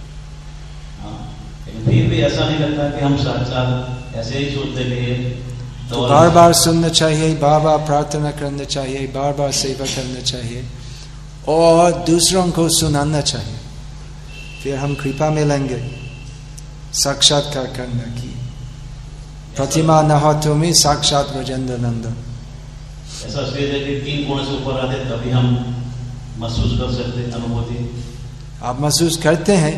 लेकिन फिर भी ऐसा नहीं लगता कि हम साक्षात ऐसे ही सोचते लिए तो बार बार सुनना चाहिए, बार बार प्रार्थना करना चाहिए, बार बार सेवा करना चाहिए और दूसरों को सुनाना चाहिए, फिर हम कृपा मिलेंगे साक्षात्कार करने की। प्रतिमा न हो तुम्हें साक्षात ब्रजेंद्र नंदन। ऐसा स्टेज है कि तीन गुण से ऊपर आते तभी हम महसूस कर सकते अनुभूति। आप महसूस करते हैं,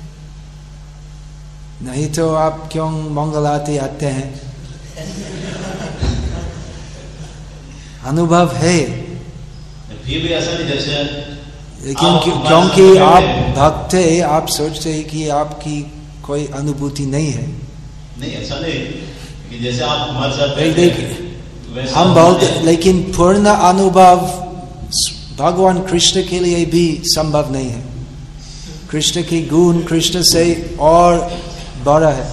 नहीं तो आप क्यों मंगल आरती आते हैं? अनुभव है, फिर भी ऐसा नहीं जैसे, लेकिन क्योंकि आप भक्त है, आप सोचते हैं कि आपकी कोई अनुभूति नहीं है। नहीं, ऐसा नहीं कि जैसे आप हमारे साथ देखिए हम बोलते, लेकिन पूर्ण अनुभव भगवान कृष्ण के लिए भी संभव नहीं है। कृष्ण की गुण कृष्ण से और बड़ा है,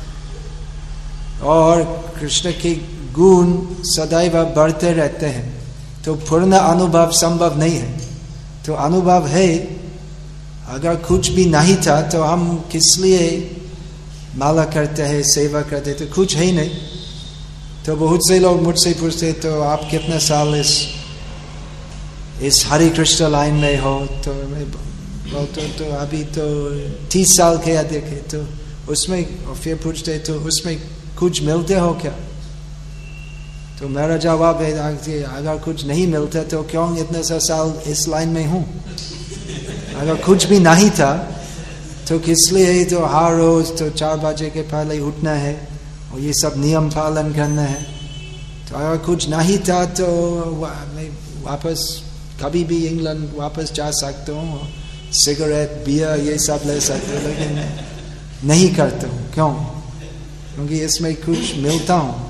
और कृष्ण के गुण सदैव बढ़ते रहते हैं, तो पूर्ण अनुभव संभव नहीं है। तो अनुभव है, अगर कुछ भी नहीं था तो हम किस लिए माला करते हैं, सेवा करते, तो कुछ है नहीं। तो बहुत से लोग मुझसे पूछते तो आप कितने साल इस इस हरे कृष्ण लाइन में हो? तो मैं बोलता तो अभी तो तीस साल के अधिक है। तो उसमें, और फिर पूछते तो उसमें कुछ मिलते हो क्या? तो मेरा जवाब है अगर कुछ नहीं मिलता तो क्यों इतने सा साल इस लाइन में हूँ? अगर कुछ भी नहीं था तो किस लिए तो हर रोज तो चार बजे के पहले उठना है और ये सब नियम पालन करना है। तो अगर कुछ नहीं था तो मैं वापस कभी भी इंग्लैंड वापस जा सकता हूँ, सिगरेट बियर ये सब ले सकते हूँ, लेकिन नहीं करता हूँ। क्यों? क्योंकि इसमें कुछ मिलता हूँ।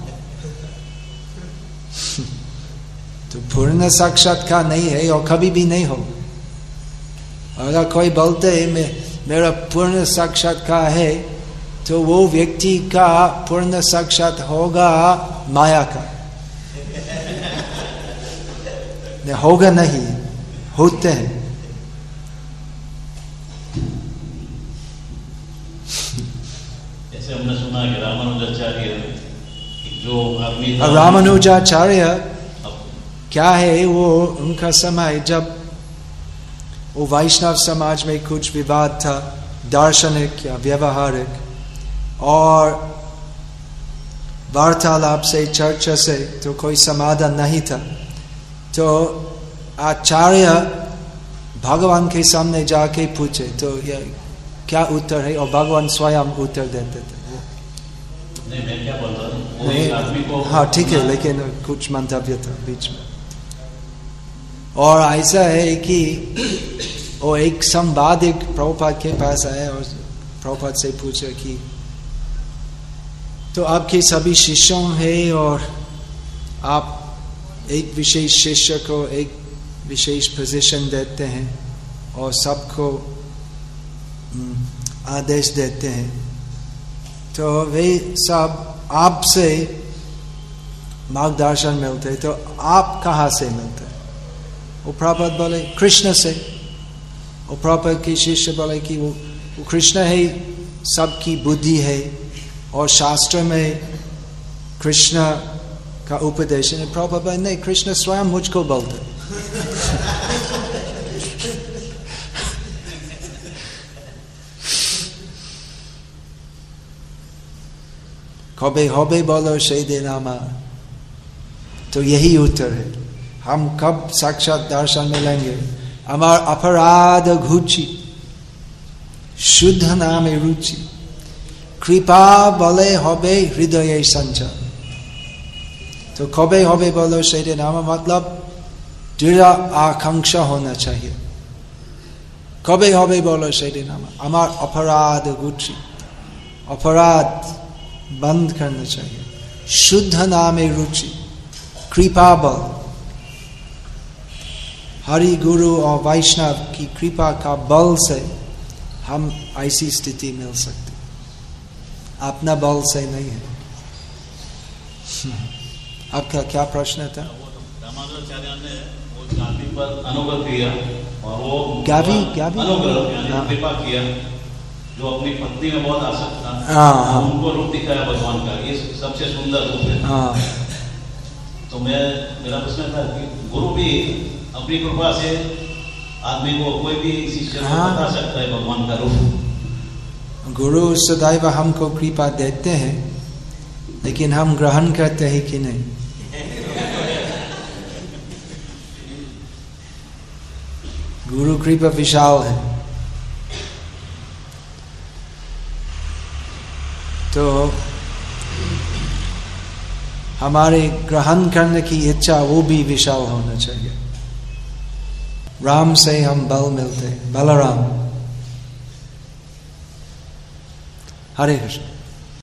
तो पूर्ण साक्षात्कार नहीं है और कभी भी नहीं हो। अगर कोई बोलते है मैं मेरा पूर्ण साक्षात्कार है, तो वो व्यक्ति का पूर्ण साक्षात होगा माया का, नहीं होगा, नहीं होते हैं। जैसे हमने सुना कि रामानुजाचार्य जो आदमी रामानुजाचार्य क्या है, वो उनका समय जब वो वैष्णव समाज में कुछ विवाद था, दार्शनिक या व्यवहारिक, और वार्तालाप से चर्चा से तो कोई समाधान नहीं था, तो आचार्य भगवान के सामने जाके पूछे तो ये क्या उत्तर है, और भगवान स्वयं उत्तर देते थे। नहीं, मैं क्या बोल रहा हूँ, वो एक आदमी को, हाँ ठीक है, लेकिन कुछ मंतव्य था बीच में। और ऐसा है कि वो एक संवादिक प्रभुपाद के पास आया और प्रभुपाद से पूछा कि तो आपके सभी शिष्यों हैं और आप एक विशेष शिष्य को एक विशेष पोजीशन देते हैं और सबको आदेश देते हैं, तो वे सब आपसे मार्गदर्शन मिलते हैं, तो आप कहाँ से मिलते हैं? वो प्रभुपाद बोले कृष्ण से। और प्रभुपाद के शिष्य बोले कि वो कृष्ण है सबकी बुद्धि है, और शास्त्र में कृष्ण का उपदेश है। प्रभुपाद नहीं, कृष्ण स्वयं मुझको बोलते कबे होबे बोलो সেই দিন আমার। तो यही उत्तर है, हम कब साक्षात दर्शन मिलेंगे? अमर अपराध घुची शुद्ध नामे रुचि, कृपा बले होबे हृदय संचार। तो कबे होबे बोलो সেই দিন আমার मतलब दृढ़ आकांक्षा होना चाहिए। कबे होबे बोलो সেই দিন আমার अमर अपराध घुची, अपराध बंद करना चाहिए। शुद्ध नामे रुचि, कृपा बल, हरि गुरु और वैष्णव की कृपा का बल से हम ऐसी स्थिति मिल सकती, अपना बल से नहीं है। आपका क्या प्रश्न था? रामानुजाचार्य ने वो गावी पर अनुग्रह किया, और वो गावी गावी अनुग्रह कृपा किया, जो अपनी पत्नी में बहुत आसक्त था, हाँ, उनको रूप दिखाया भगवान का, ये सबसे सुंदर रूप है। हाँ। तो मैं मेरा प्रश्न था कि गुरु भी अपनी कृपा से आदमी को, कोई भी शिष्य को हाँ। बता सकता है भगवान का रूप। गुरु सदैव हमको कृपा देते हैं, लेकिन हम ग्रहण करते हैं कि नहीं? गुरु कृपा विशाल है। तो हमारे ग्रहण करने की इच्छा वो भी विशाल होना चाहिए। राम से हम बल मिलते, बलराम। हरे कृष्ण।